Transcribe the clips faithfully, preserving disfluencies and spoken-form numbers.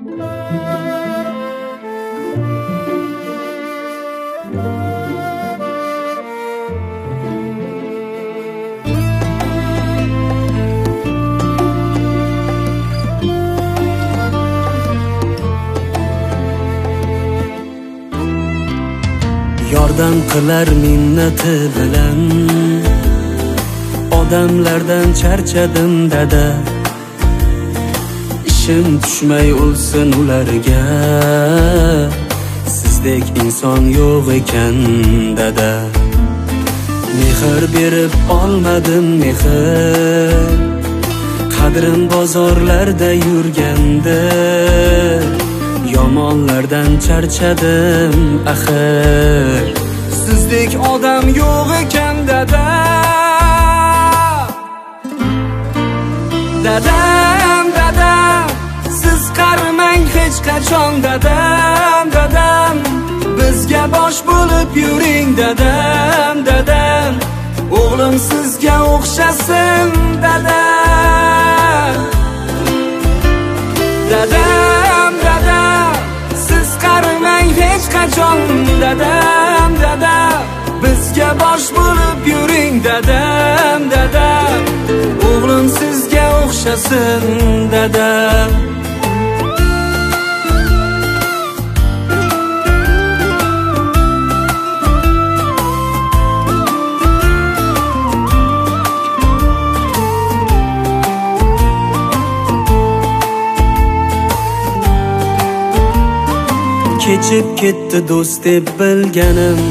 Yordam qilar minnati bilan odamlardan charchadim dada. Ishim tushmay o'lsin ularga, sizdek inson yo'q ekan dada. Mehr berib olmadim mehr, qadrim bozorlarda yurganda. Yomonlardan charchadim axir, sizdek odam yo'q ekan dada. Dadam, dadam, siz qarimang hech qachon dadam, dadam. Bizga bosh bo'lib yuring dadam, dadam. O'g'lim sizga o'xshasin dadam. Dadam, dadam, siz qarimang hech qachon dadam, dadam. Bizga bosh bo'lib yuring dadam, dadam. O'g'lim sizga o'xshasin dadam. Kechib ketdi do'st deb bilganim,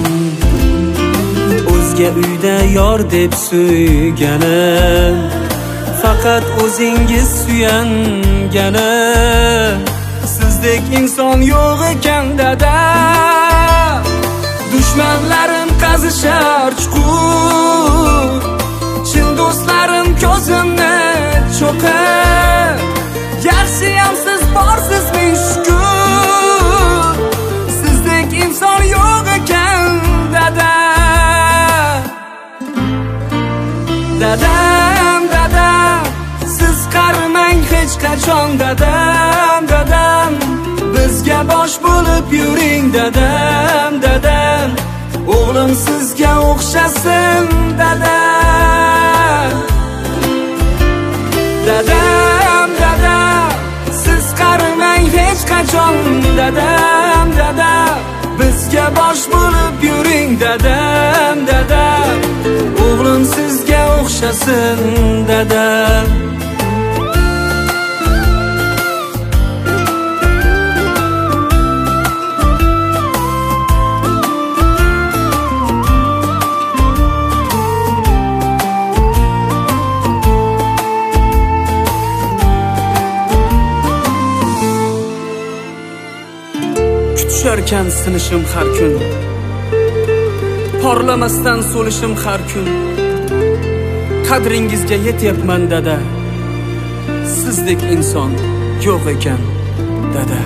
o'zga uyda yor deb suyganim. Faqat o'zingiz suyanganim, sizdek inson yo'q ekan dada. Dushmanlarim qazishar chuqur, chin do'stlarim ko'zimni cho'qir. Yaxshiyam siz borsiz ming shukr, sizdek inson yo'q ekan dada. Dadam, dadam, siz qarimang hech qachon dadam, dadam. Bizga bosh bo'lib yuring dadam, dadam. O'g'lim sizga o'xshasin dadam. Dadam, dadam, siz qarimang hech qachon dadam, dadam. Bizga bosh bo'lib yuring dadam, dadam. O'g'lim sizga o'xshasin dadam. Tusharkan sinishim har kun, porlamasdan so'lishim har kun. Qadringizga yetyapman dada, sizdek inson yo'q ekan dada.